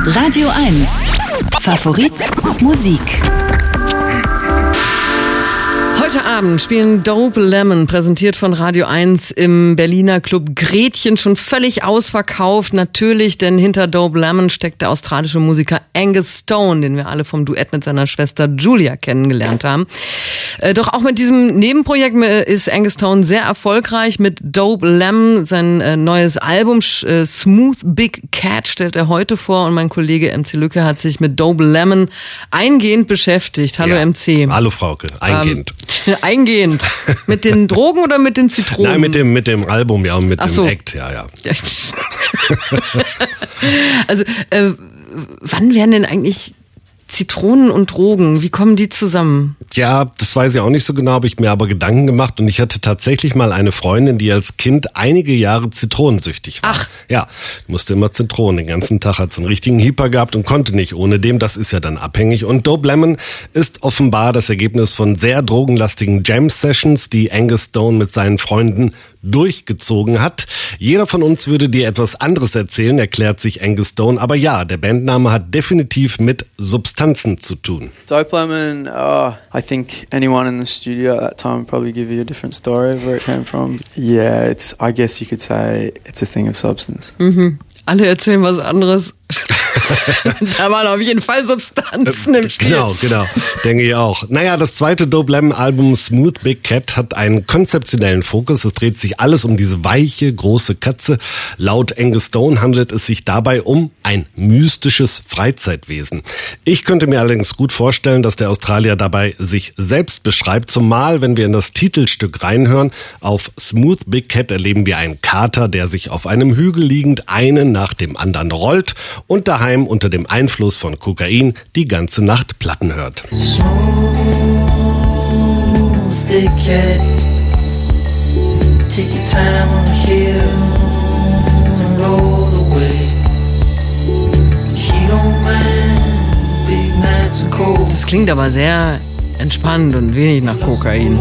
Radio 1. Favorit Musik. Heute Abend spielen Dope Lemon, präsentiert von Radio 1 im Berliner Club Gretchen, schon völlig ausverkauft. Natürlich, denn hinter Dope Lemon steckt der australische Musiker Angus Stone, den wir alle vom Duett mit seiner Schwester Julia kennengelernt haben. Doch auch mit diesem Nebenprojekt ist Angus Stone sehr erfolgreich. Mit Dope Lemon, sein neues Album Smooth Big Cat stellt er heute vor, und mein Kollege MC Lücke hat sich mit Dope Lemon eingehend beschäftigt. Hallo ja. MC. Hallo Frauke, eingehend. Eingehend. Mit den Drogen oder mit den Zitronen? Nein, mit dem Album, ja, und mit dem Act, ja. Also, wann werden denn eigentlich Zitronen und Drogen, wie kommen die zusammen? Ja, das weiß ich auch nicht so genau, habe ich mir aber Gedanken gemacht, und ich hatte tatsächlich mal eine Freundin, die als Kind einige Jahre zitronensüchtig war. Ach. Ja, musste immer Zitronen. Den ganzen Tag hat sie einen richtigen Hieper gehabt und konnte nicht ohne dem. Das ist ja dann abhängig. Und Dope Lemon ist offenbar das Ergebnis von sehr drogenlastigen Jam-Sessions, die Angus Stone mit seinen Freunden durchgezogen hat. Jeder von uns würde dir etwas anderes erzählen, erklärt sich Angus Stone. Aber ja, der Bandname hat definitiv mit Substanzen zu tun. Dope Lemon, I think anyone in the studio at that time would probably give you a different story of where it came from. Yeah, I guess you could say it's a thing of substance. Mhm. Alle erzählen was anderes. Da waren auf jeden Fall Substanzen im Spiel. Genau. Denke ich auch. Naja, das zweite Dope Lemon Album Smooth Big Cat hat einen konzeptionellen Fokus. Es dreht sich alles um diese weiche, große Katze. Laut Angus Stone handelt es sich dabei um ein mystisches Freizeitwesen. Ich könnte mir allerdings gut vorstellen, dass der Australier dabei sich selbst beschreibt. Zumal, wenn wir in das Titelstück reinhören, auf Smooth Big Cat erleben wir einen Kater, der sich auf einem Hügel liegend einen nach dem anderen rollt und daheim unter dem Einfluss von Kokain die ganze Nacht Platten hört. Das klingt aber sehr entspannt und wenig nach Kokain.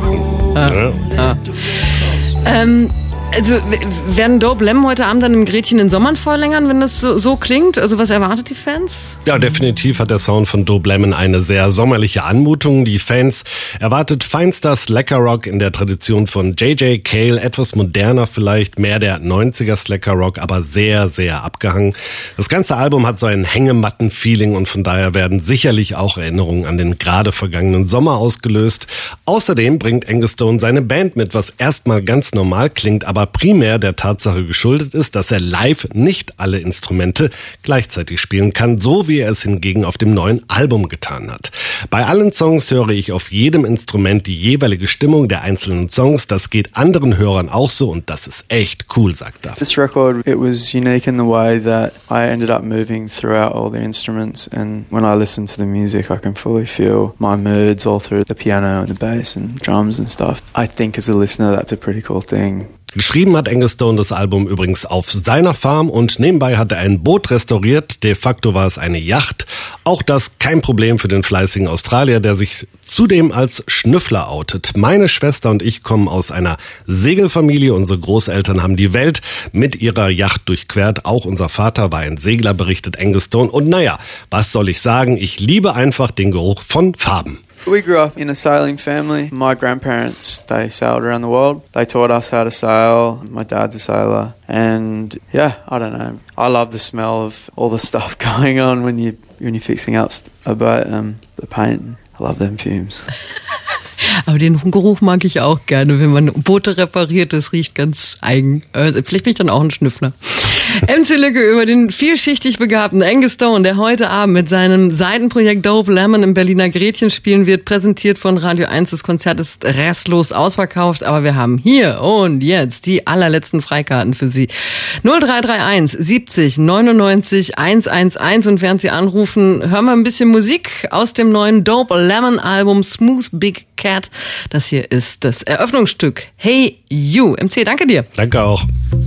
Also werden Dope Lemon heute Abend dann im Gretchen in Sommern verlängern, wenn das so klingt? Also was erwartet die Fans? Ja, definitiv hat der Sound von Dope Lemon eine sehr sommerliche Anmutung. Die Fans erwartet feinster Slacker-Rock in der Tradition von J.J. Cale, etwas moderner vielleicht, mehr der 90er Slacker-Rock, aber sehr, sehr abgehangen. Das ganze Album hat so ein Hängematten-Feeling, und von daher werden sicherlich auch Erinnerungen an den gerade vergangenen Sommer ausgelöst. Außerdem bringt Angus Stone seine Band mit, was erstmal ganz normal klingt, aber primär der Tatsache geschuldet ist, dass er live nicht alle Instrumente gleichzeitig spielen kann, so wie er es hingegen auf dem neuen Album getan hat. Bei allen Songs höre ich auf jedem Instrument die jeweilige Stimmung der einzelnen Songs. Das geht anderen Hörern auch so, und das ist echt cool, sagt er. This record, it was unique in the way that I ended up moving throughout all the instruments, and when I listen to the music I can fully feel my moods all through the piano and the bass and drums and stuff. I think as a listener that's a pretty cool thing. Geschrieben hat Angus Stone das Album übrigens auf seiner Farm, und nebenbei hat er ein Boot restauriert. De facto war es eine Yacht. Auch das kein Problem für den fleißigen Australier, der sich zudem als Schnüffler outet. Meine Schwester und ich kommen aus einer Segelfamilie. Unsere Großeltern haben die Welt mit ihrer Yacht durchquert. Auch unser Vater war ein Segler, berichtet Angus Stone. Und naja, was soll ich sagen? Ich liebe einfach den Geruch von Farben. We grew up in a sailing family. My grandparents, they sailed around the world. They taught us how to sail. My dad's a sailor. And yeah, I don't know. I love the smell of all the stuff going on when you're fixing up a boat. The paint. I love them fumes. Aber den Geruch mag ich auch gerne, wenn man Boote repariert. Das riecht ganz eigen. Vielleicht bin ich dann auch ein Schnüffler. MC Lücke über den vielschichtig begabten Angus Stone, der heute Abend mit seinem Seitenprojekt Dope Lemon im Berliner Gretchen spielen wird, präsentiert von Radio 1. Das Konzert ist restlos ausverkauft, aber wir haben hier und jetzt die allerletzten Freikarten für Sie. 0331 70 99 111, und während Sie anrufen, hören wir ein bisschen Musik aus dem neuen Dope Lemon Album Smooth Big Cat. Das hier ist das Eröffnungsstück Hey You. MC, danke dir. Danke auch.